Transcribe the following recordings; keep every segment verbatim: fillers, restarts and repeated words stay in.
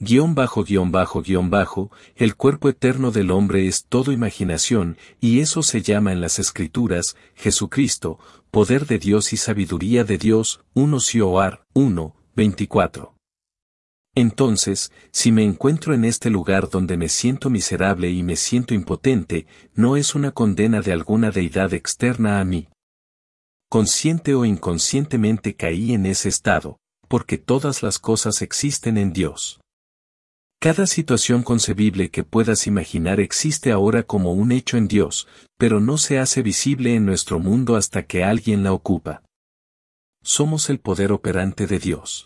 guión bajo guión bajo guión bajo, el cuerpo eterno del hombre es todo imaginación, y eso se llama en las Escrituras, Jesucristo, poder de Dios y sabiduría de Dios, uno Sioar, uno, veinticuatro. Entonces, si me encuentro en este lugar donde me siento miserable y me siento impotente, no es una condena de alguna deidad externa a mí. Consciente o inconscientemente caí en ese estado, porque todas las cosas existen en Dios. Cada situación concebible que puedas imaginar existe ahora como un hecho en Dios, pero no se hace visible en nuestro mundo hasta que alguien la ocupa. Somos el poder operante de Dios.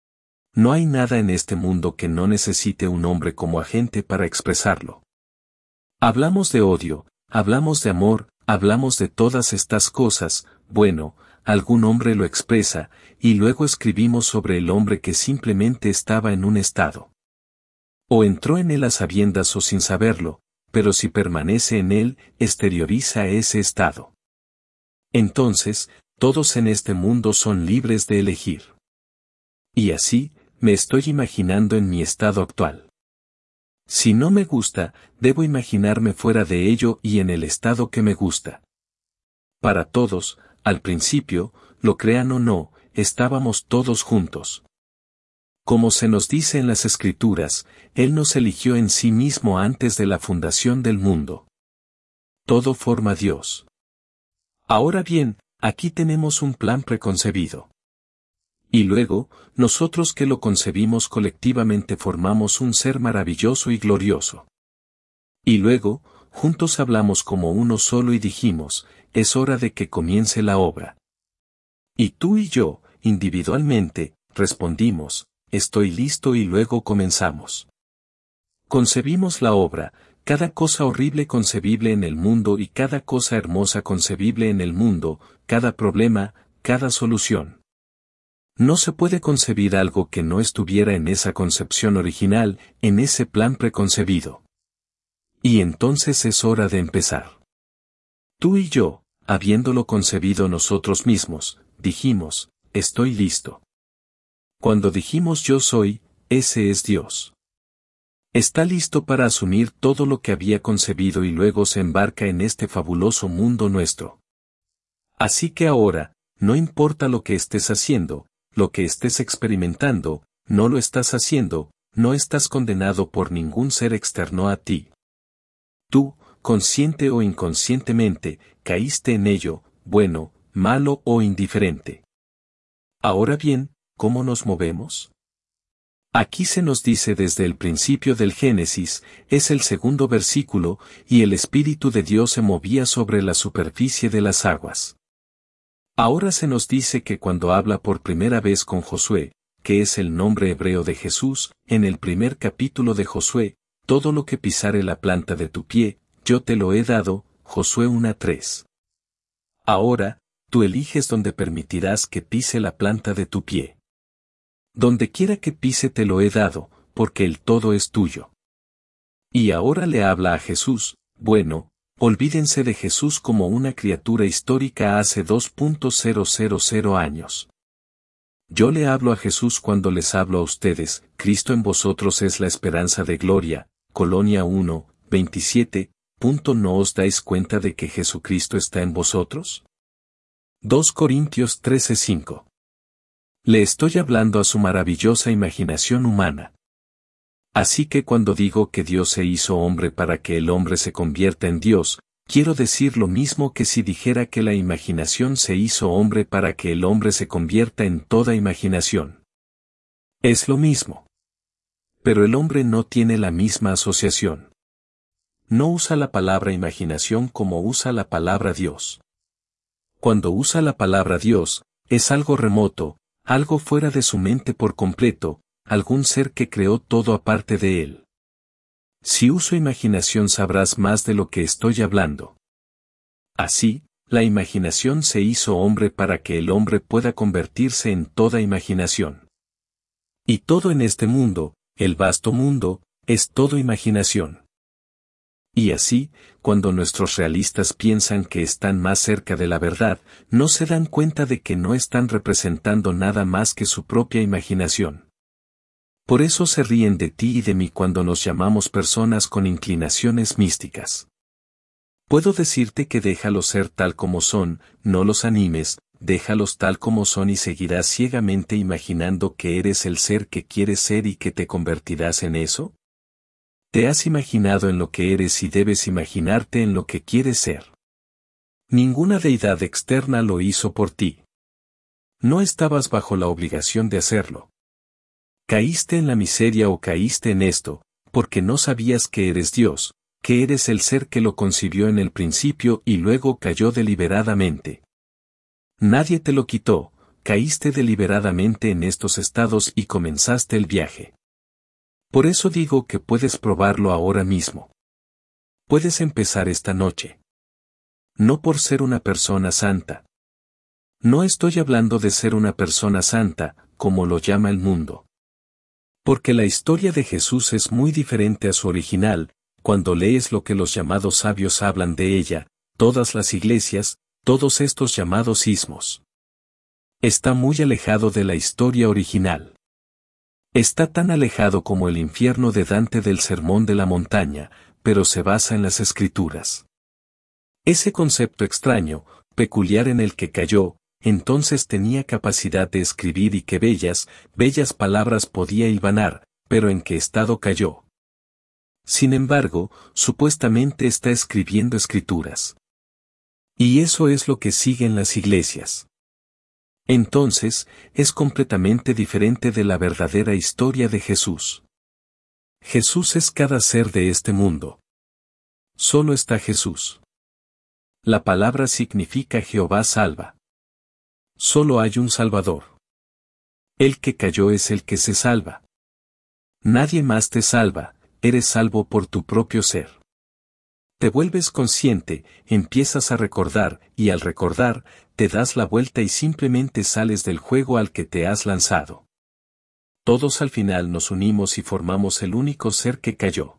No hay nada en este mundo que no necesite un hombre como agente para expresarlo. Hablamos de odio, hablamos de amor, hablamos de todas estas cosas, bueno, algún hombre lo expresa, y luego escribimos sobre el hombre que simplemente estaba en un estado. O entró en él a sabiendas o sin saberlo, pero si permanece en él, exterioriza ese estado. Entonces, todos en este mundo son libres de elegir. Y así, me estoy imaginando en mi estado actual. Si no me gusta, debo imaginarme fuera de ello y en el estado que me gusta. Para todos, al principio, lo crean o no, estábamos todos juntos. Como se nos dice en las Escrituras, Él nos eligió en sí mismo antes de la fundación del mundo. Todo forma Dios. Ahora bien, aquí tenemos un plan preconcebido. Y luego, nosotros que lo concebimos colectivamente formamos un ser maravilloso y glorioso. Y luego, juntos hablamos como uno solo y dijimos, es hora de que comience la obra. Y tú y yo, individualmente, respondimos, estoy listo y luego comenzamos. Concebimos la obra, cada cosa horrible concebible en el mundo y cada cosa hermosa concebible en el mundo, cada problema, cada solución. No se puede concebir algo que no estuviera en esa concepción original, en ese plan preconcebido. Y entonces es hora de empezar. Tú y yo, habiéndolo concebido nosotros mismos, dijimos, estoy listo. Cuando dijimos yo soy, ese es Dios. Está listo para asumir todo lo que había concebido y luego se embarca en este fabuloso mundo nuestro. Así que ahora, no importa lo que estés haciendo, lo que estés experimentando, no lo estás haciendo, no estás condenado por ningún ser externo a ti. Tú, consciente o inconscientemente, caíste en ello, bueno, malo o indiferente. Ahora bien, ¿cómo nos movemos? Aquí se nos dice desde el principio del Génesis, es el segundo versículo, y el Espíritu de Dios se movía sobre la superficie de las aguas. Ahora se nos dice que cuando habla por primera vez con Josué, que es el nombre hebreo de Jesús, en el primer capítulo de Josué, todo lo que pisare la planta de tu pie, yo te lo he dado, Josué uno tres. Ahora, tú eliges donde permitirás que pise la planta de tu pie. Donde quiera que pise te lo he dado, porque el todo es tuyo. Y ahora le habla a Jesús, bueno, olvídense de Jesús como una criatura histórica hace dos mil años. Yo le hablo a Jesús cuando les hablo a ustedes, Cristo en vosotros es la esperanza de gloria, Colonia uno, veintisiete, ¿no os dais cuenta de que Jesucristo está en vosotros? dos Corintios trece cinco. Le estoy hablando a su maravillosa imaginación humana. Así que cuando digo que Dios se hizo hombre para que el hombre se convierta en Dios, quiero decir lo mismo que si dijera que la imaginación se hizo hombre para que el hombre se convierta en toda imaginación. Es lo mismo. Pero el hombre no tiene la misma asociación. No usa la palabra imaginación como usa la palabra Dios. Cuando usa la palabra Dios, es algo remoto, algo fuera de su mente por completo, algún ser que creó todo aparte de él. Si uso imaginación sabrás más de lo que estoy hablando. Así, la imaginación se hizo hombre para que el hombre pueda convertirse en toda imaginación. Y todo en este mundo, el vasto mundo, es todo imaginación. Y así, cuando nuestros realistas piensan que están más cerca de la verdad, no se dan cuenta de que no están representando nada más que su propia imaginación. Por eso se ríen de ti y de mí cuando nos llamamos personas con inclinaciones místicas. Puedo decirte que déjalos ser tal como son, no los animes, déjalos tal como son y seguirás ciegamente imaginando que eres el ser que quieres ser y que te convertirás en eso. Te has imaginado en lo que eres y debes imaginarte en lo que quieres ser. Ninguna deidad externa lo hizo por ti. No estabas bajo la obligación de hacerlo. Caíste en la miseria o caíste en esto, porque no sabías que eres Dios, que eres el ser que lo concibió en el principio y luego cayó deliberadamente. Nadie te lo quitó, caíste deliberadamente en estos estados y comenzaste el viaje. Por eso digo que puedes probarlo ahora mismo. Puedes empezar esta noche. No por ser una persona santa. No estoy hablando de ser una persona santa, como lo llama el mundo. Porque la historia de Jesús es muy diferente a su original, cuando lees lo que los llamados sabios hablan de ella, todas las iglesias, todos estos llamados ismos. Está muy alejado de la historia original. Está tan alejado como el infierno de Dante del Sermón de la Montaña, pero se basa en las Escrituras. Ese concepto extraño, peculiar en el que cayó, entonces tenía capacidad de escribir y que bellas, bellas palabras podía hilvanar, pero ¿en qué estado cayó? Sin embargo, supuestamente está escribiendo escrituras. Y eso es lo que sigue en las iglesias. Entonces, es completamente diferente de la verdadera historia de Jesús. Jesús es cada ser de este mundo. Solo está Jesús. La palabra significa Jehová salva. Solo hay un Salvador. El que cayó es el que se salva. Nadie más te salva, eres salvo por tu propio ser. Te vuelves consciente, empiezas a recordar, y al recordar, te das la vuelta y simplemente sales del juego al que te has lanzado. Todos al final nos unimos y formamos el único ser que cayó.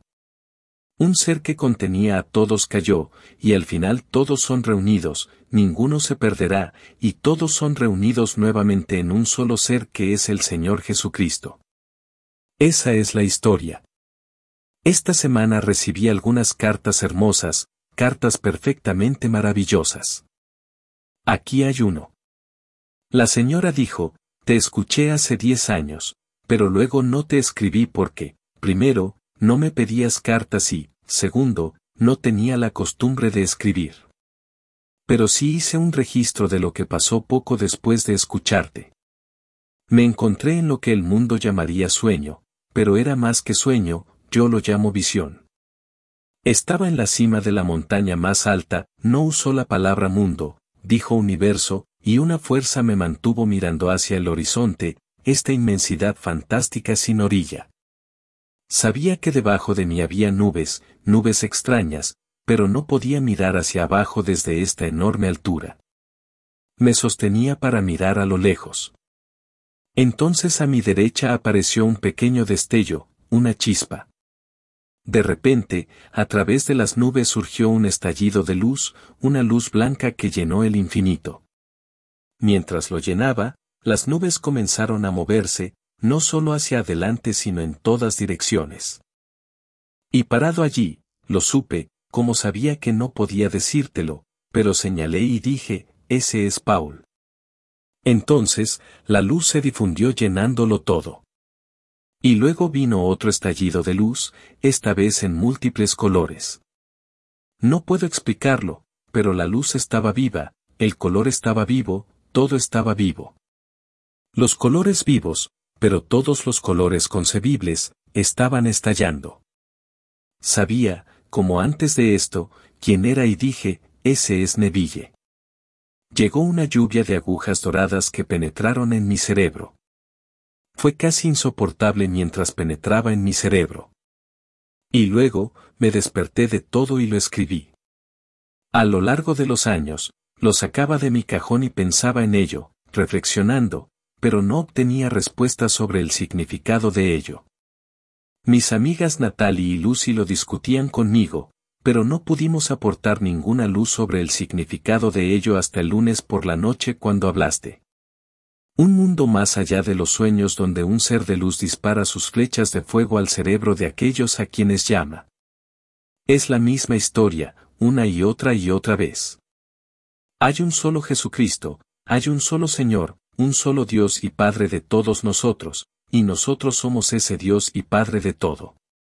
Un ser que contenía a todos cayó, y al final todos son reunidos, ninguno se perderá, y todos son reunidos nuevamente en un solo ser que es el Señor Jesucristo. Esa es la historia. Esta semana recibí algunas cartas hermosas, cartas perfectamente maravillosas. Aquí hay uno. La señora dijo, te escuché hace diez años, pero luego no te escribí porque, primero, no me pedías cartas y, segundo, no tenía la costumbre de escribir. Pero sí hice un registro de lo que pasó poco después de escucharte. Me encontré en lo que el mundo llamaría sueño, pero era más que sueño, yo lo llamo visión. Estaba en la cima de la montaña más alta, no usó la palabra mundo, dijo universo, y una fuerza me mantuvo mirando hacia el horizonte, esta inmensidad fantástica sin orilla. Sabía que debajo de mí había nubes, nubes extrañas, pero no podía mirar hacia abajo desde esta enorme altura. Me sostenía para mirar a lo lejos. Entonces a mi derecha apareció un pequeño destello, una chispa. De repente, a través de las nubes surgió un estallido de luz, una luz blanca que llenó el infinito. Mientras lo llenaba, las nubes comenzaron a moverse, no solo hacia adelante sino en todas direcciones. Y parado allí, lo supe, como sabía que no podía decírtelo, pero señalé y dije, ese es Paul. Entonces, la luz se difundió llenándolo todo. Y luego vino otro estallido de luz, esta vez en múltiples colores. No puedo explicarlo, pero la luz estaba viva, el color estaba vivo, todo estaba vivo. Los colores vivos, pero todos los colores concebibles, estaban estallando. Sabía, como antes de esto, quién era y dije, ese es Neville. Llegó una lluvia de agujas doradas que penetraron en mi cerebro. Fue casi insoportable mientras penetraba en mi cerebro. Y luego, me desperté de todo y lo escribí. A lo largo de los años, lo sacaba de mi cajón y pensaba en ello, reflexionando, pero no obtenía respuestas sobre el significado de ello. Mis amigas Natalie y Lucy lo discutían conmigo, pero no pudimos aportar ninguna luz sobre el significado de ello hasta el lunes por la noche cuando hablaste. Un mundo más allá de los sueños donde un ser de luz dispara sus flechas de fuego al cerebro de aquellos a quienes llama. Es la misma historia, una y otra y otra vez. Hay un solo Jesucristo, hay un solo Señor, un solo Dios y Padre de todos nosotros, y nosotros somos ese Dios y Padre de todo.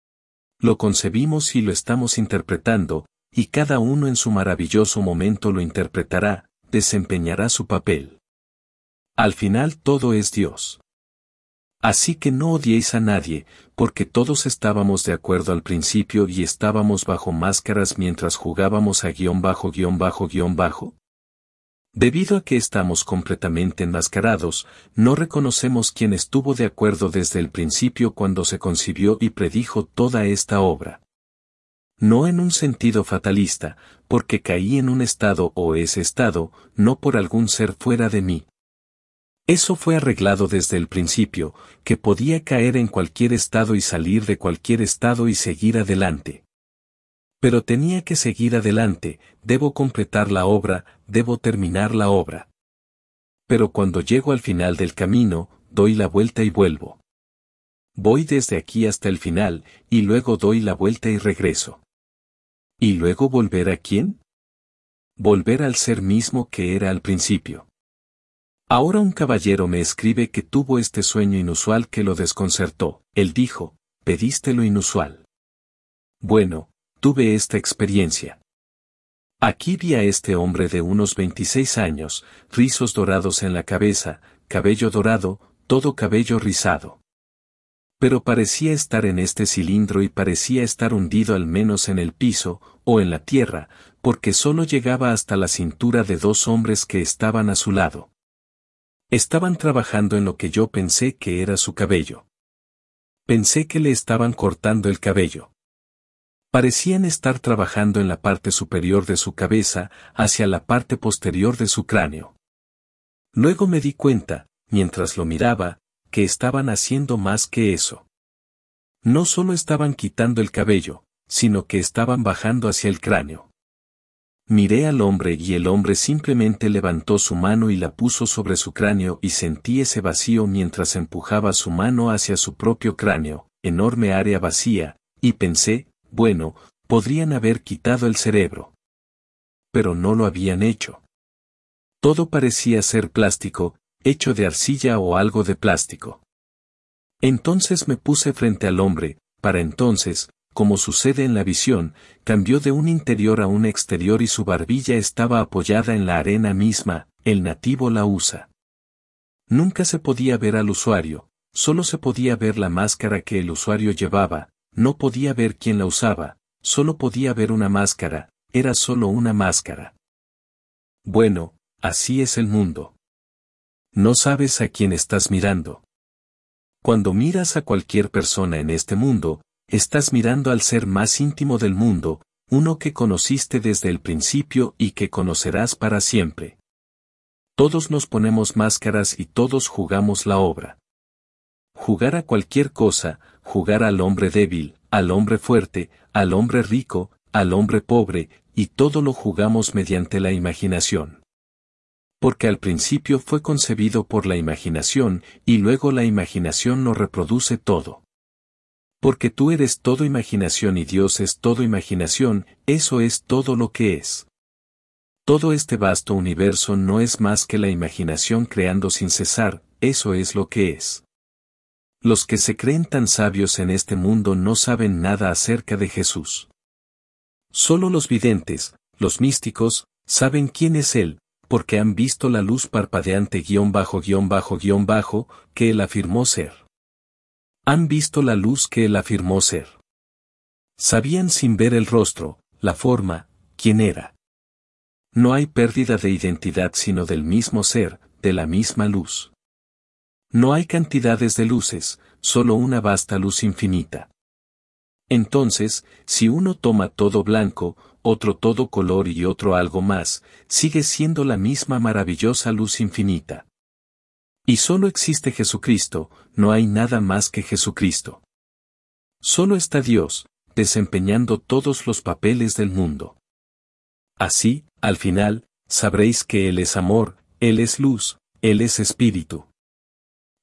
Lo concebimos y lo estamos interpretando, y cada uno en su maravilloso momento lo interpretará, desempeñará su papel. Al final todo es Dios. Así que no odiéis a nadie, porque todos estábamos de acuerdo al principio y estábamos bajo máscaras mientras jugábamos a guión bajo guión bajo guión bajo. Debido a que estamos completamente enmascarados, no reconocemos quién estuvo de acuerdo desde el principio cuando se concibió y predijo toda esta obra. No en un sentido fatalista, porque caí en un estado o ese estado, no por algún ser fuera de mí. Eso fue arreglado desde el principio, que podía caer en cualquier estado y salir de cualquier estado y seguir adelante. Pero tenía que seguir adelante, debo completar la obra, debo terminar la obra. Pero cuando llego al final del camino, doy la vuelta y vuelvo. Voy desde aquí hasta el final, y luego doy la vuelta y regreso. ¿Y luego volver a quién? Volver al ser mismo que era al principio. Ahora un caballero me escribe que tuvo este sueño inusual que lo desconcertó. Él dijo, pediste lo inusual. Bueno, tuve esta experiencia. Aquí vi a este hombre de unos veintiséis años, rizos dorados en la cabeza, cabello dorado, todo cabello rizado. Pero parecía estar en este cilindro y parecía estar hundido al menos en el piso, o en la tierra, porque solo llegaba hasta la cintura de dos hombres que estaban a su lado. Estaban trabajando en lo que yo pensé que era su cabello. Pensé que le estaban cortando el cabello. Parecían estar trabajando en la parte superior de su cabeza, hacia la parte posterior de su cráneo. Luego me di cuenta, mientras lo miraba, que estaban haciendo más que eso. No solo estaban quitando el cabello, sino que estaban bajando hacia el cráneo. Miré al hombre y el hombre simplemente levantó su mano y la puso sobre su cráneo y sentí ese vacío mientras empujaba su mano hacia su propio cráneo, enorme área vacía, y pensé, bueno, podrían haber quitado el cerebro. Pero no lo habían hecho. Todo parecía ser plástico, hecho de arcilla o algo de plástico. Entonces me puse frente al hombre, para entonces, como sucede en la visión, cambió de un interior a un exterior y su barbilla estaba apoyada en la arena misma, el nativo la usa. Nunca se podía ver al usuario, solo se podía ver la máscara que el usuario llevaba, no podía ver quién la usaba, solo podía ver una máscara, era solo una máscara. Bueno, así es el mundo. No sabes a quién estás mirando. Cuando miras a cualquier persona en este mundo, estás mirando al ser más íntimo del mundo, uno que conociste desde el principio y que conocerás para siempre. Todos nos ponemos máscaras y todos jugamos la obra. Jugar a cualquier cosa, jugar al hombre débil, al hombre fuerte, al hombre rico, al hombre pobre, y todo lo jugamos mediante la imaginación. Porque al principio fue concebido por la imaginación, y luego la imaginación lo reproduce todo. Porque tú eres todo imaginación y Dios es todo imaginación, eso es todo lo que es. Todo este vasto universo no es más que la imaginación creando sin cesar, eso es lo que es. Los que se creen tan sabios en este mundo no saben nada acerca de Jesús. Solo los videntes, los místicos, saben quién es Él, porque han visto la luz parpadeante guión bajo guión bajo guión bajo, que Él afirmó ser. Han visto la luz que Él afirmó ser. Sabían sin ver el rostro, la forma, quién era. No hay pérdida de identidad sino del mismo ser, de la misma luz. No hay cantidades de luces, solo una vasta luz infinita. Entonces, si uno toma todo blanco, otro todo color y otro algo más, sigue siendo la misma maravillosa luz infinita. Y solo existe Jesucristo, no hay nada más que Jesucristo. Solo está Dios, desempeñando todos los papeles del mundo. Así, al final, sabréis que Él es amor, Él es luz, Él es espíritu.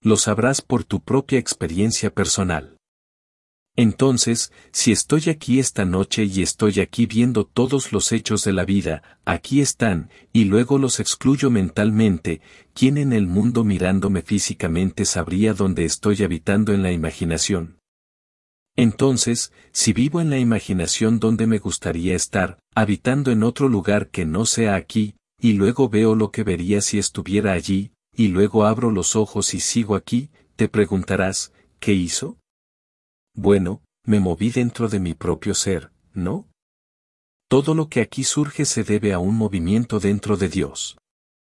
Lo sabrás por tu propia experiencia personal. Entonces, si estoy aquí esta noche y estoy aquí viendo todos los hechos de la vida, aquí están, y luego los excluyo mentalmente, ¿quién en el mundo mirándome físicamente sabría dónde estoy habitando en la imaginación? Entonces, si vivo en la imaginación donde me gustaría estar, habitando en otro lugar que no sea aquí, y luego veo lo que vería si estuviera allí, y luego abro los ojos y sigo aquí, te preguntarás, ¿qué hizo? Bueno, me moví dentro de mi propio ser, ¿no? Todo lo que aquí surge se debe a un movimiento dentro de Dios.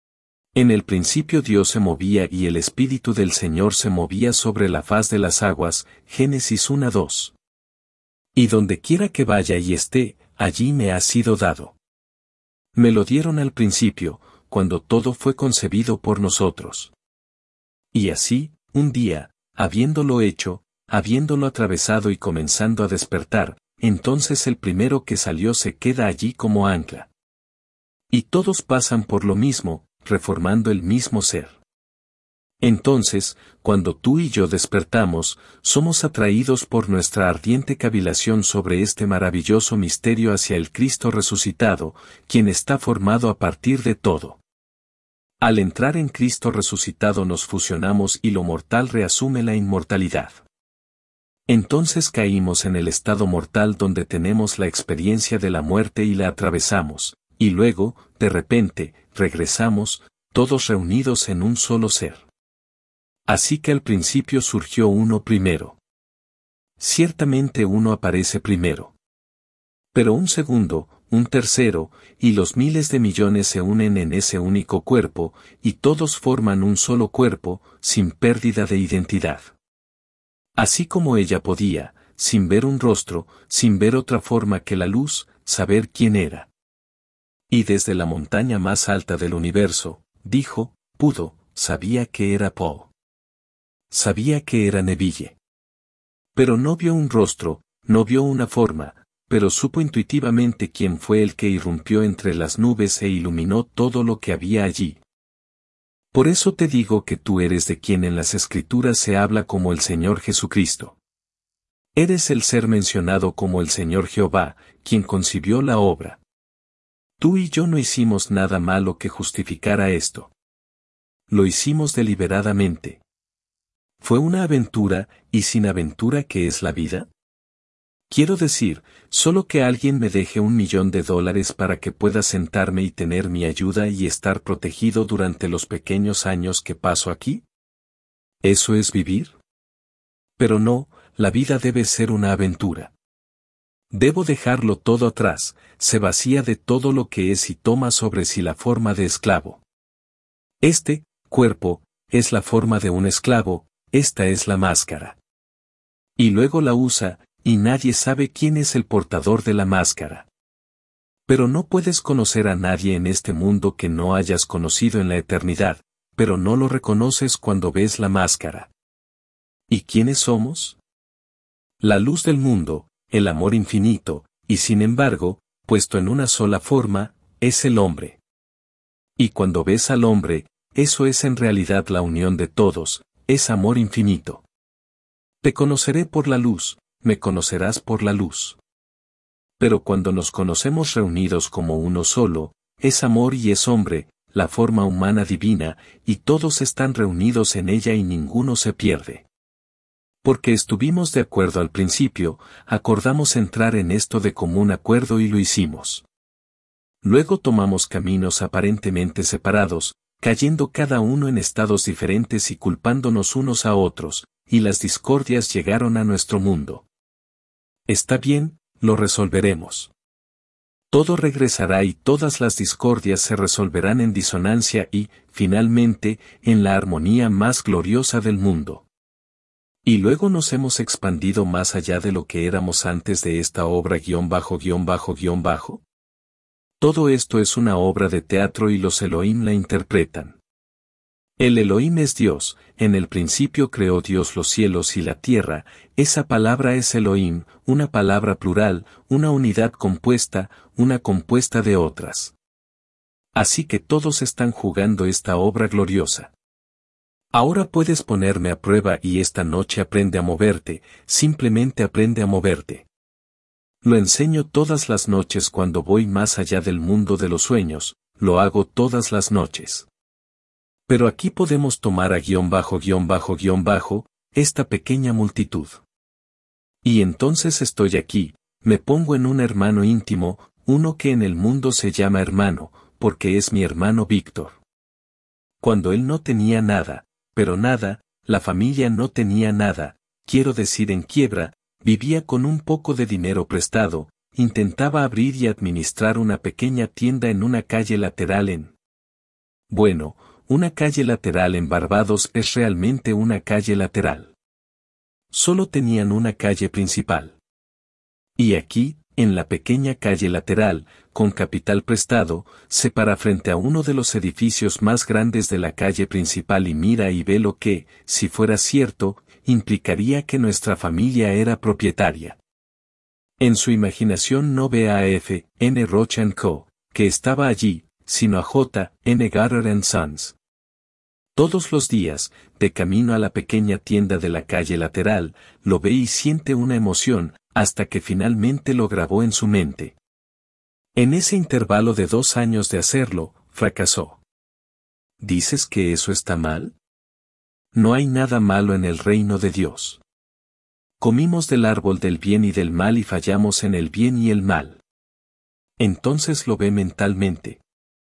En el principio Dios se movía y el Espíritu del Señor se movía sobre la faz de las aguas, Génesis uno dos. Y donde quiera que vaya y esté, allí me ha sido dado. Me lo dieron al principio, cuando todo fue concebido por nosotros. Y así, un día, habiéndolo hecho, habiéndolo atravesado y comenzando a despertar, entonces el primero que salió se queda allí como ancla. Y todos pasan por lo mismo, reformando el mismo ser. Entonces, cuando tú y yo despertamos, somos atraídos por nuestra ardiente cavilación sobre este maravilloso misterio hacia el Cristo resucitado, quien está formado a partir de todo. Al entrar en Cristo resucitado nos fusionamos y lo mortal reasume la inmortalidad. Entonces caímos en el estado mortal donde tenemos la experiencia de la muerte y la atravesamos, y luego, de repente, regresamos, todos reunidos en un solo ser. Así que al principio surgió uno primero. Ciertamente uno aparece primero. Pero un segundo, un tercero, y los miles de millones se unen en ese único cuerpo, y todos forman un solo cuerpo, sin pérdida de identidad. Así como ella podía, sin ver un rostro, sin ver otra forma que la luz, saber quién era. Y desde la montaña más alta del universo, dijo, pudo, sabía que era Poe. Sabía que era Neville. Pero no vio un rostro, no vio una forma, pero supo intuitivamente quién fue el que irrumpió entre las nubes e iluminó todo lo que había allí. Por eso te digo que tú eres de quien en las Escrituras se habla como el Señor Jesucristo. Eres el ser mencionado como el Señor Jehová, quien concibió la obra. Tú y yo no hicimos nada malo que justificara esto. Lo hicimos deliberadamente. ¿Fue una aventura, y sin aventura qué es la vida? Quiero decir, solo que alguien me deje un millón de dólares para que pueda sentarme y tener mi ayuda y estar protegido durante los pequeños años que paso aquí. ¿Eso es vivir? Pero no, la vida debe ser una aventura. Debo dejarlo todo atrás, se vacía de todo lo que es y toma sobre sí la forma de esclavo. Este, cuerpo, es la forma de un esclavo, esta es la máscara. Y luego la usa, y nadie sabe quién es el portador de la máscara. Pero no puedes conocer a nadie en este mundo que no hayas conocido en la eternidad, pero no lo reconoces cuando ves la máscara. ¿Y quiénes somos? La luz del mundo, el amor infinito, y sin embargo, puesto en una sola forma, es el hombre. Y cuando ves al hombre, eso es en realidad la unión de todos, es amor infinito. Te conoceré por la luz, me conocerás por la luz. Pero cuando nos conocemos reunidos como uno solo, es amor y es hombre, la forma humana divina, y todos están reunidos en ella y ninguno se pierde. Porque estuvimos de acuerdo al principio, acordamos entrar en esto de común acuerdo y lo hicimos. Luego tomamos caminos aparentemente separados, cayendo cada uno en estados diferentes y culpándonos unos a otros, y las discordias llegaron a nuestro mundo. Está bien, lo resolveremos. Todo regresará y todas las discordias se resolverán en disonancia y, finalmente, en la armonía más gloriosa del mundo. Y luego nos hemos expandido más allá de lo que éramos antes de esta obra guión bajo guión bajo guión bajo. Todo esto es una obra de teatro y los Elohim la interpretan. El Elohim es Dios, en el principio creó Dios los cielos y la tierra, esa palabra es Elohim, una palabra plural, una unidad compuesta, una compuesta de otras. Así que todos están jugando esta obra gloriosa. Ahora puedes ponerme a prueba y esta noche aprende a moverte, simplemente aprende a moverte. Lo enseño todas las noches cuando voy más allá del mundo de los sueños, lo hago todas las noches. Pero aquí podemos tomar a guión bajo guión bajo guión bajo, esta pequeña multitud. Y entonces estoy aquí, me pongo en un hermano íntimo, uno que en el mundo se llama hermano, porque es mi hermano Víctor. Cuando él no tenía nada, pero nada, la familia no tenía nada, quiero decir en quiebra, vivía con un poco de dinero prestado, intentaba abrir y administrar una pequeña tienda en una calle lateral en... Bueno, una calle lateral en Barbados es realmente una calle lateral. Solo tenían una calle principal. Y aquí, en la pequeña calle lateral, con capital prestado, se para frente a uno de los edificios más grandes de la calle principal y mira y ve lo que, si fuera cierto, implicaría que nuestra familia era propietaria. En su imaginación no ve a F. N. Roche and Co., que estaba allí, sino a J. N. Garrett and Sons. Todos los días, de camino a la pequeña tienda de la calle lateral, lo ve y siente una emoción, hasta que finalmente lo grabó en su mente. En ese intervalo de dos años de hacerlo, fracasó. ¿Dices que eso está mal? No hay nada malo en el reino de Dios. Comimos del árbol del bien y del mal y fallamos en el bien y el mal. Entonces lo ve mentalmente.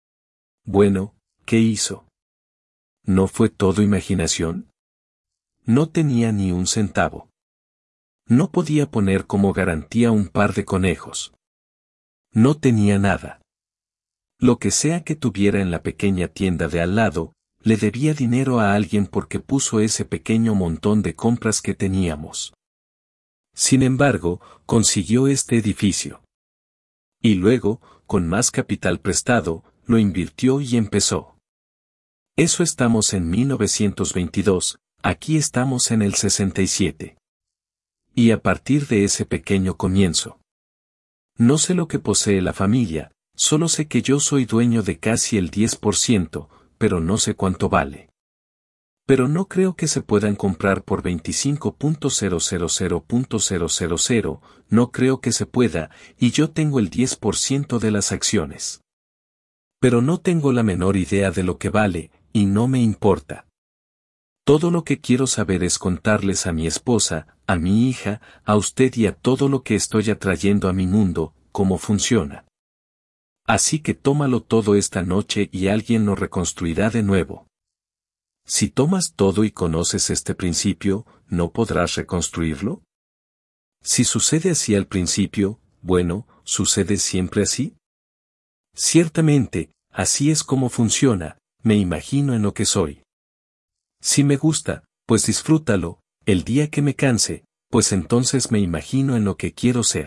Bueno, ¿qué hizo? ¿No fue todo imaginación? No tenía ni un centavo. No podía poner como garantía un par de conejos. No tenía nada. Lo que sea que tuviera en la pequeña tienda de al lado, le debía dinero a alguien porque puso ese pequeño montón de compras que teníamos. Sin embargo, consiguió este edificio. Y luego, con más capital prestado, lo invirtió y empezó. Eso estamos en mil novecientos veintidós, aquí estamos en el sesenta y siete. Y a partir de ese pequeño comienzo. No sé lo que posee la familia, solo sé que yo soy dueño de casi el diez por ciento, pero no sé cuánto vale. Pero no creo que se puedan comprar por veinticinco mil cero, no creo que se pueda, y yo tengo el diez por ciento de las acciones. Pero no tengo la menor idea de lo que vale, y no me importa. Todo lo que quiero saber es contarles a mi esposa, a mi hija, a usted y a todo lo que estoy atrayendo a mi mundo, cómo funciona. Así que tómalo todo esta noche y alguien lo reconstruirá de nuevo. Si tomas todo y conoces este principio, ¿no podrás reconstruirlo? Si sucede así al principio, bueno, ¿sucede siempre así? Ciertamente, así es como funciona, me imagino en lo que soy. Si me gusta, pues disfrútalo, el día que me canse, pues entonces me imagino en lo que quiero ser.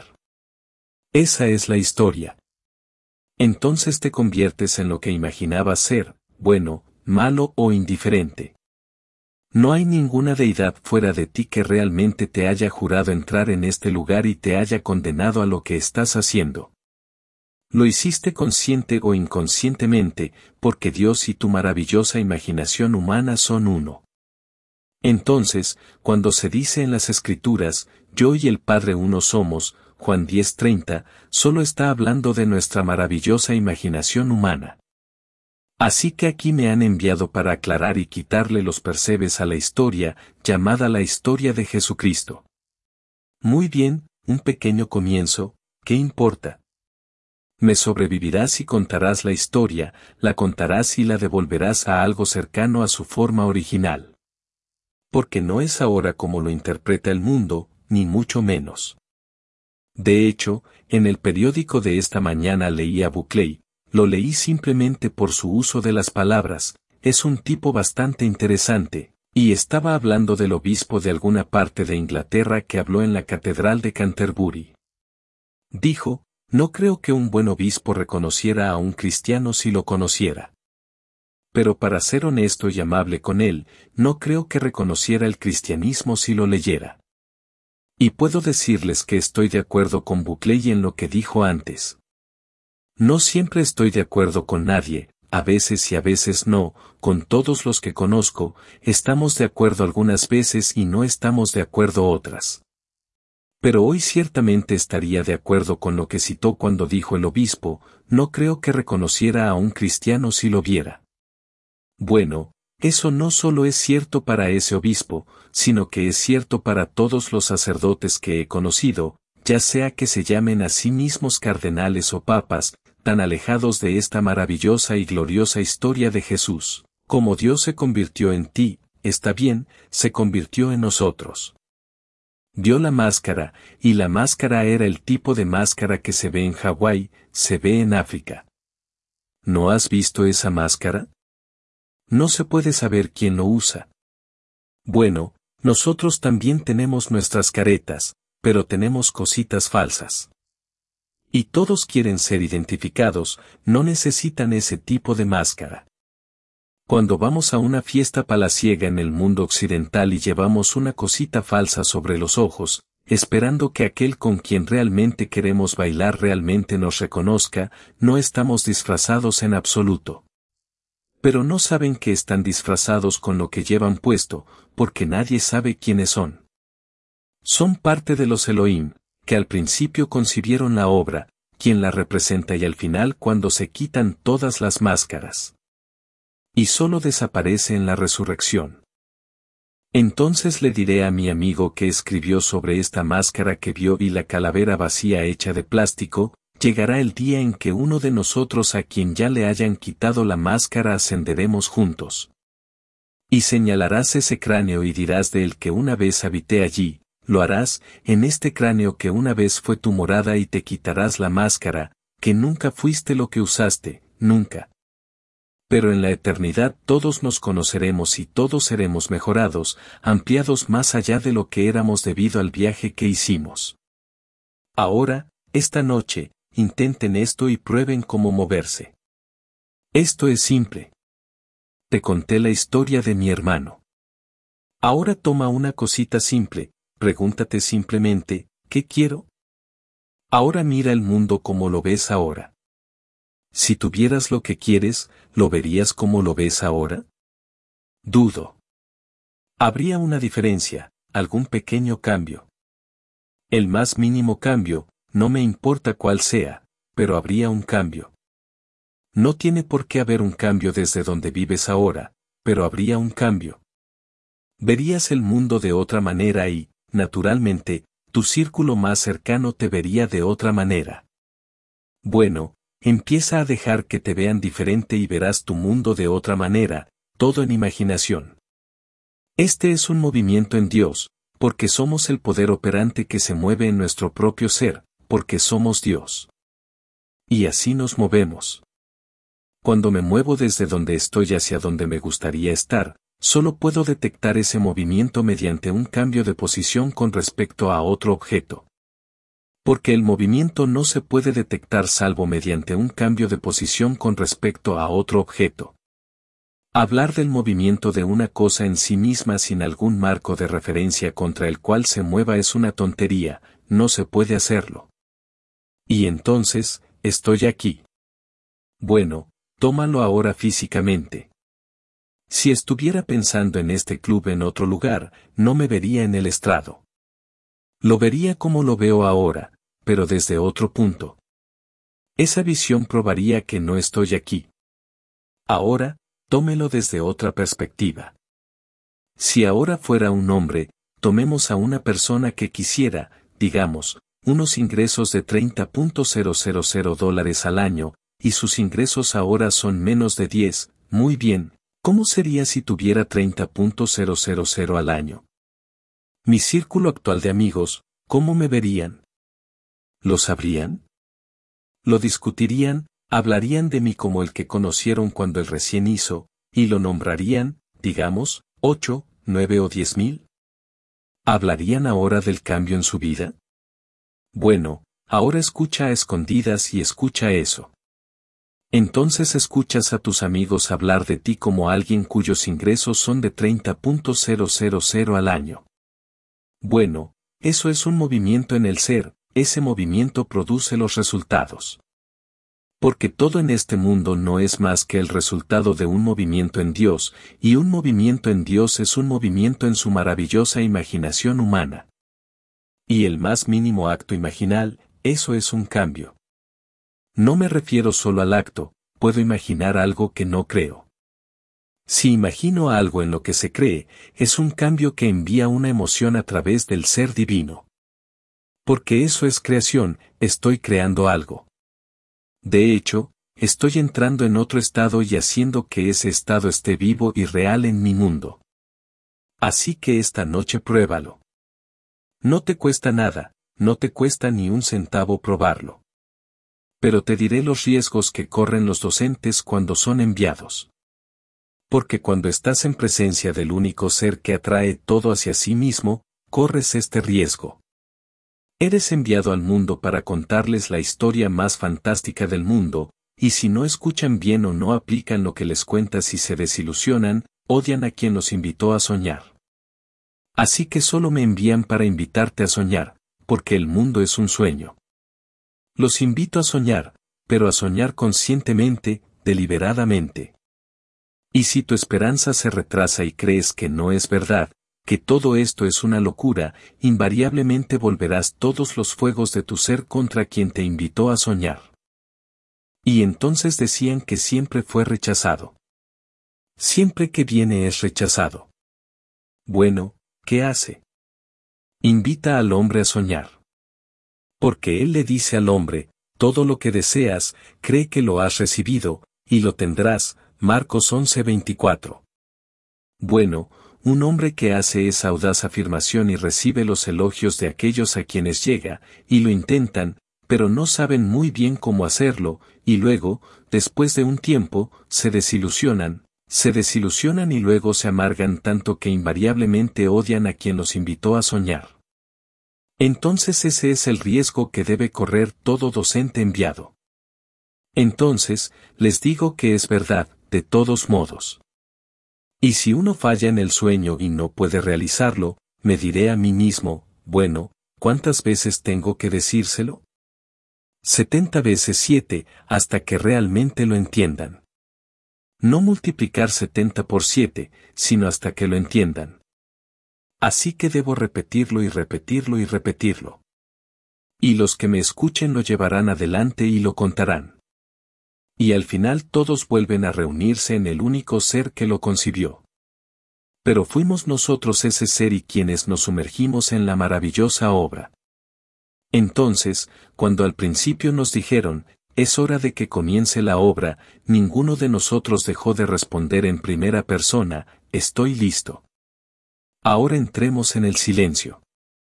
Esa es la historia. Entonces te conviertes en lo que imaginabas ser, bueno, malo o indiferente. No hay ninguna deidad fuera de ti que realmente te haya jurado entrar en este lugar y te haya condenado a lo que estás haciendo. Lo hiciste consciente o inconscientemente, porque Dios y tu maravillosa imaginación humana son uno. Entonces, cuando se dice en las Escrituras, yo y el Padre uno somos, Juan diez treinta, solo está hablando de nuestra maravillosa imaginación humana. Así que aquí me han enviado para aclarar y quitarle los percebes a la historia, llamada la historia de Jesucristo. Muy bien, un pequeño comienzo, ¿qué importa? Me sobrevivirás y contarás la historia, la contarás y la devolverás a algo cercano a su forma original. Porque no es ahora como lo interpreta el mundo, ni mucho menos. De hecho, en el periódico de esta mañana leí a Buckley, lo leí simplemente por su uso de las palabras, es un tipo bastante interesante, y estaba hablando del obispo de alguna parte de Inglaterra que habló en la Catedral de Canterbury. Dijo, no creo que un buen obispo reconociera a un cristiano si lo conociera. Pero para ser honesto y amable con él, no creo que reconociera el cristianismo si lo leyera. Y puedo decirles que estoy de acuerdo con Buckley en lo que dijo antes. No siempre estoy de acuerdo con nadie, a veces y a veces no, con todos los que conozco, estamos de acuerdo algunas veces y no estamos de acuerdo otras. Pero hoy ciertamente estaría de acuerdo con lo que citó cuando dijo el obispo, no creo que reconociera a un cristiano si lo viera. Bueno, eso no solo es cierto para ese obispo, sino que es cierto para todos los sacerdotes que he conocido, ya sea que se llamen a sí mismos cardenales o papas, tan alejados de esta maravillosa y gloriosa historia de Jesús. Como Dios se convirtió en ti, está bien, se convirtió en nosotros. Dio la máscara, y la máscara era el tipo de máscara que se ve en Hawái, se ve en África. ¿No has visto esa máscara? No se puede saber quién lo usa. Bueno, nosotros también tenemos nuestras caretas, pero tenemos cositas falsas. Y todos quieren ser identificados, no necesitan ese tipo de máscara. Cuando vamos a una fiesta palaciega en el mundo occidental y llevamos una cosita falsa sobre los ojos, esperando que aquel con quien realmente queremos bailar realmente nos reconozca, no estamos disfrazados en absoluto. Pero no saben que están disfrazados con lo que llevan puesto, porque nadie sabe quiénes son. Son parte de los Elohim, que al principio concibieron la obra, quien la representa y al final cuando se quitan todas las máscaras. Y solo desaparece en la resurrección. Entonces le diré a mi amigo que escribió sobre esta máscara que vio y la calavera vacía hecha de plástico, llegará el día en que uno de nosotros a quien ya le hayan quitado la máscara ascenderemos juntos. Y señalarás ese cráneo y dirás de él que una vez habité allí, lo harás, en este cráneo que una vez fue tu morada y te quitarás la máscara, que nunca fuiste lo que usaste, nunca. Pero en la eternidad todos nos conoceremos y todos seremos mejorados, ampliados más allá de lo que éramos debido al viaje que hicimos. Ahora, esta noche, intenten esto y prueben cómo moverse. Esto es simple. Te conté la historia de mi hermano. Ahora toma una cosita simple, pregúntate simplemente, ¿qué quiero? Ahora mira el mundo como lo ves ahora. Si tuvieras lo que quieres, ¿lo verías como lo ves ahora? Dudo. Habría una diferencia, algún pequeño cambio. El más mínimo cambio, no me importa cuál sea, pero habría un cambio. No tiene por qué haber un cambio desde donde vives ahora, pero habría un cambio. Verías el mundo de otra manera y, naturalmente, tu círculo más cercano te vería de otra manera. Bueno, empieza a dejar que te vean diferente y verás tu mundo de otra manera, todo en imaginación. Este es un movimiento en Dios, porque somos el poder operante que se mueve en nuestro propio ser, porque somos Dios. Y así nos movemos. Cuando me muevo desde donde estoy hacia donde me gustaría estar, solo puedo detectar ese movimiento mediante un cambio de posición con respecto a otro objeto. Porque el movimiento no se puede detectar salvo mediante un cambio de posición con respecto a otro objeto. Hablar del movimiento de una cosa en sí misma sin algún marco de referencia contra el cual se mueva es una tontería, no se puede hacerlo. Y entonces, estoy aquí. Bueno, tómalo ahora físicamente. Si estuviera pensando en este club en otro lugar, no me vería en el estrado. Lo vería como lo veo ahora, pero desde otro punto. Esa visión probaría que no estoy aquí. Ahora, tómelo desde otra perspectiva. Si ahora fuera un hombre, tomemos a una persona que quisiera, digamos, unos ingresos de treinta mil dólares al año, y sus ingresos ahora son menos de diez, muy bien, ¿cómo sería si tuviera treinta mil al año? Mi círculo actual de amigos, ¿cómo me verían? ¿Lo sabrían? ¿Lo discutirían? Hablarían de mí como el que conocieron cuando el recién hizo, y lo nombrarían, digamos, ocho, nueve o diez mil. ¿Hablarían ahora del cambio en su vida? Bueno, ahora escucha a escondidas y escucha eso. Entonces escuchas a tus amigos hablar de ti como alguien cuyos ingresos son de treinta mil al año. Bueno, eso es un movimiento en el ser, ese movimiento produce los resultados. Porque todo en este mundo no es más que el resultado de un movimiento en Dios, y un movimiento en Dios es un movimiento en su maravillosa imaginación humana. Y el más mínimo acto imaginal, eso es un cambio. No me refiero solo al acto, puedo imaginar algo que no creo. Si imagino algo en lo que se cree, es un cambio que envía una emoción a través del ser divino. Porque eso es creación, estoy creando algo. De hecho, estoy entrando en otro estado y haciendo que ese estado esté vivo y real en mi mundo. Así que esta noche pruébalo. No te cuesta nada, no te cuesta ni un centavo probarlo. Pero te diré los riesgos que corren los docentes cuando son enviados. Porque cuando estás en presencia del único ser que atrae todo hacia sí mismo, corres este riesgo. Eres enviado al mundo para contarles la historia más fantástica del mundo, y si no escuchan bien o no aplican lo que les cuentas y se desilusionan, odian a quien los invitó a soñar. Así que solo me envían para invitarte a soñar, porque el mundo es un sueño. Los invito a soñar, pero a soñar conscientemente, deliberadamente. Y si tu esperanza se retrasa y crees que no es verdad, que todo esto es una locura, invariablemente volverás todos los fuegos de tu ser contra quien te invitó a soñar. Y entonces decían que siempre fue rechazado. Siempre que viene es rechazado. Bueno, ¿qué hace? Invita al hombre a soñar. Porque él le dice al hombre, todo lo que deseas, cree que lo has recibido, y lo tendrás, Marcos once veinticuatro. Bueno, un hombre que hace esa audaz afirmación y recibe los elogios de aquellos a quienes llega, y lo intentan, pero no saben muy bien cómo hacerlo, y luego, después de un tiempo, se desilusionan, se desilusionan y luego se amargan tanto que invariablemente odian a quien los invitó a soñar. Entonces ese es el riesgo que debe correr todo docente enviado. Entonces, les digo que es verdad, de todos modos. Y si uno falla en el sueño y no puede realizarlo, me diré a mí mismo, bueno, ¿cuántas veces tengo que decírselo? Setenta veces siete, hasta que realmente lo entiendan. No multiplicar setenta por siete, sino hasta que lo entiendan. Así que debo repetirlo y repetirlo y repetirlo. Y los que me escuchen lo llevarán adelante y lo contarán. Y al final todos vuelven a reunirse en el único ser que lo concibió. Pero fuimos nosotros ese ser y quienes nos sumergimos en la maravillosa obra. Entonces, cuando al principio nos dijeron, es hora de que comience la obra, ninguno de nosotros dejó de responder en primera persona, estoy listo. Ahora entremos en el silencio.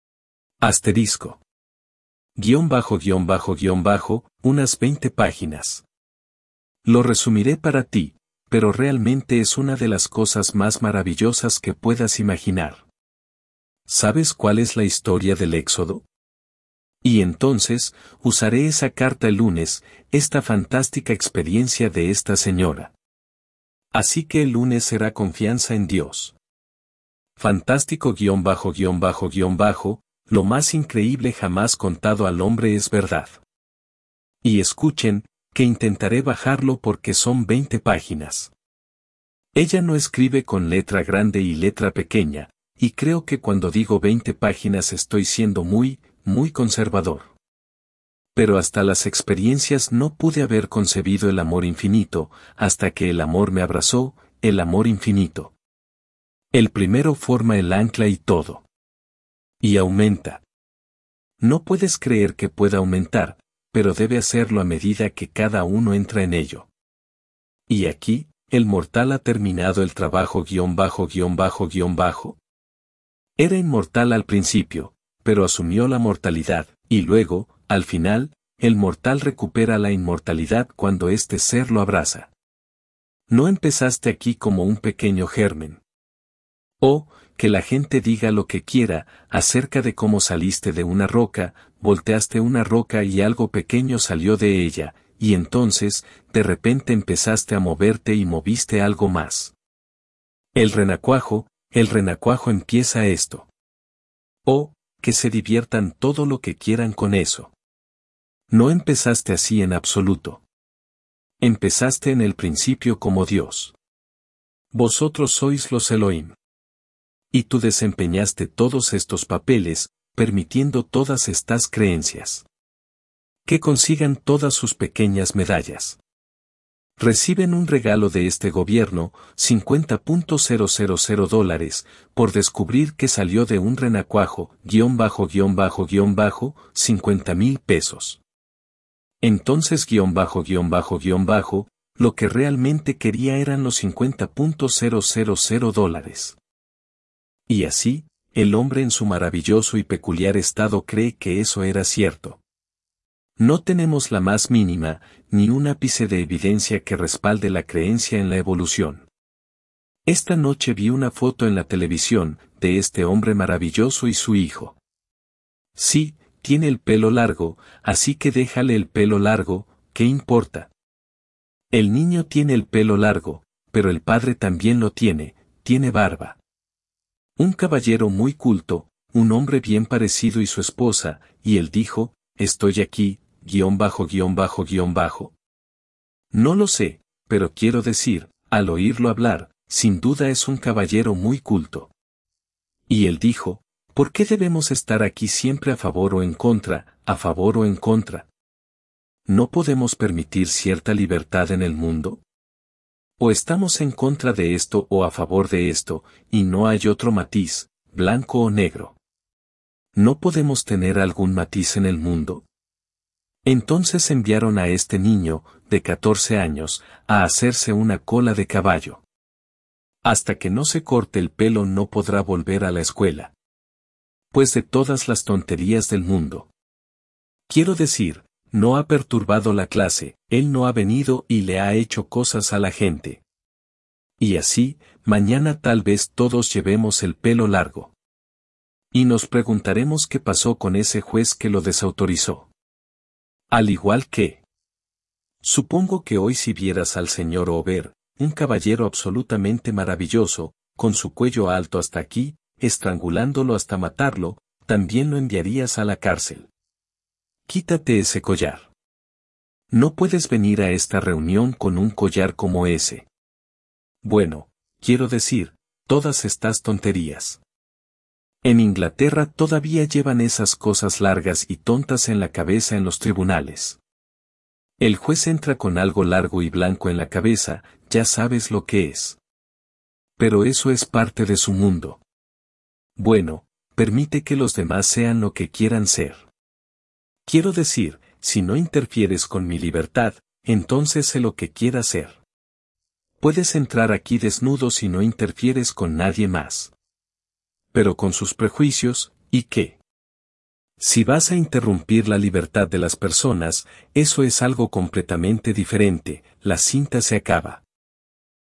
Asterisco. Guión bajo guión bajo guión bajo, unas veinte páginas. Lo resumiré para ti, pero realmente es una de las cosas más maravillosas que puedas imaginar. ¿Sabes cuál es la historia del Éxodo? Y entonces, usaré esa carta el lunes, esta fantástica experiencia de esta señora. Así que el lunes será confianza en Dios. Fantástico guión bajo guión bajo guión bajo, lo más increíble jamás contado al hombre es verdad. Y escuchen, que intentaré bajarlo porque son veinte páginas. Ella no escribe con letra grande y letra pequeña, y creo que cuando digo veinte páginas estoy siendo muy, muy conservador. Pero hasta las experiencias no pude haber concebido el amor infinito, hasta que el amor me abrazó, el amor infinito. El primero forma el ancla y todo. Y aumenta. No puedes creer que pueda aumentar, pero debe hacerlo a medida que cada uno entra en ello. Y aquí, el mortal ha terminado el trabajo guión bajo guión bajo guión bajo. Era inmortal al principio, pero asumió la mortalidad, y luego, al final, el mortal recupera la inmortalidad cuando este ser lo abraza. No empezaste aquí como un pequeño germen. Oh, que la gente diga lo que quiera, acerca de cómo saliste de una roca, volteaste una roca y algo pequeño salió de ella, y entonces, de repente empezaste a moverte y moviste algo más. El renacuajo, el renacuajo empieza esto. Oh, que se diviertan todo lo que quieran con eso. No empezaste así en absoluto. Empezaste en el principio como Dios. Vosotros sois los Elohim. Y tú desempeñaste todos estos papeles, permitiendo todas estas creencias. Que consigan todas sus pequeñas medallas. Reciben un regalo de este gobierno, cincuenta mil dólares, por descubrir que salió de un renacuajo, guión bajo, guión bajo, guión bajo, cincuenta mil pesos. Entonces, guión bajo, guión bajo, guión bajo, lo que realmente quería eran los cincuenta mil dólares. Y así, el hombre en su maravilloso y peculiar estado cree que eso era cierto. No tenemos la más mínima, ni un ápice de evidencia que respalde la creencia en la evolución. Esta noche vi una foto en la televisión, de este hombre maravilloso y su hijo. Sí, tiene el pelo largo, así que déjale el pelo largo, ¿qué importa? El niño tiene el pelo largo, pero el padre también lo tiene, tiene barba. Un caballero muy culto, un hombre bien parecido y su esposa, y él dijo, estoy aquí, guión bajo, guión bajo, guión bajo. No lo sé, pero quiero decir, al oírlo hablar, sin duda es un caballero muy culto. Y él dijo, ¿por qué debemos estar aquí siempre a favor o en contra, a favor o en contra? ¿No podemos permitir cierta libertad en el mundo? O estamos en contra de esto o a favor de esto, y no hay otro matiz, blanco o negro. ¿No podemos tener algún matiz en el mundo? Entonces enviaron a este niño, de catorce años, a hacerse una cola de caballo. Hasta que no se corte el pelo no podrá volver a la escuela. Pues de todas las tonterías del mundo. Quiero decir, no ha perturbado la clase, él no ha venido y le ha hecho cosas a la gente. Y así, mañana tal vez todos llevemos el pelo largo. Y nos preguntaremos qué pasó con ese juez que lo desautorizó. Al igual que... Supongo que hoy si vieras al señor Ober, un caballero absolutamente maravilloso, con su cuello alto hasta aquí, estrangulándolo hasta matarlo, también lo enviarías a la cárcel. Quítate ese collar. No puedes venir a esta reunión con un collar como ese. Bueno, quiero decir, todas estas tonterías. En Inglaterra todavía llevan esas cosas largas y tontas en la cabeza en los tribunales. El juez entra con algo largo y blanco en la cabeza, ya sabes lo que es. Pero eso es parte de su mundo. Bueno, permite que los demás sean lo que quieran ser. Quiero decir, si no interfieres con mi libertad, entonces sé lo que quiera ser. Puedes entrar aquí desnudo si no interfieres con nadie más. Pero con sus prejuicios, ¿y qué? Si vas a interrumpir la libertad de las personas, eso es algo completamente diferente, la cinta se acaba.